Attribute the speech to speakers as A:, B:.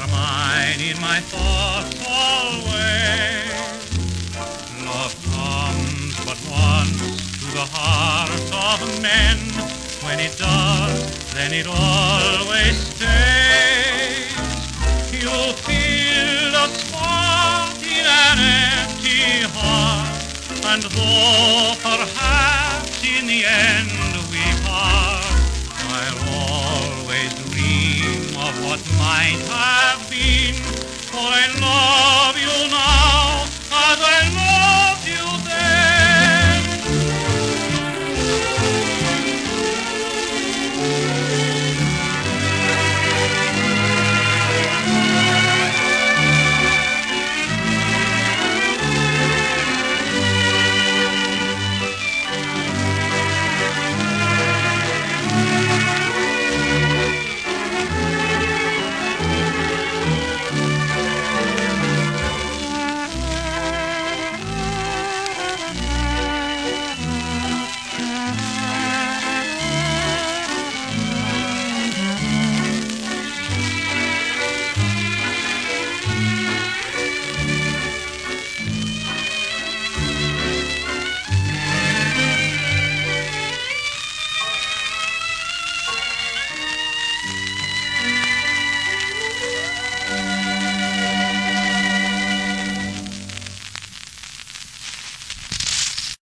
A: are mine in my thoughts always. Love comes but once to the heart of men. When it does, then it always stays. You'll feel a spot in an empty heart, and though perhaps in the end we part, I'll always dream of what might have been, for I love you now as I love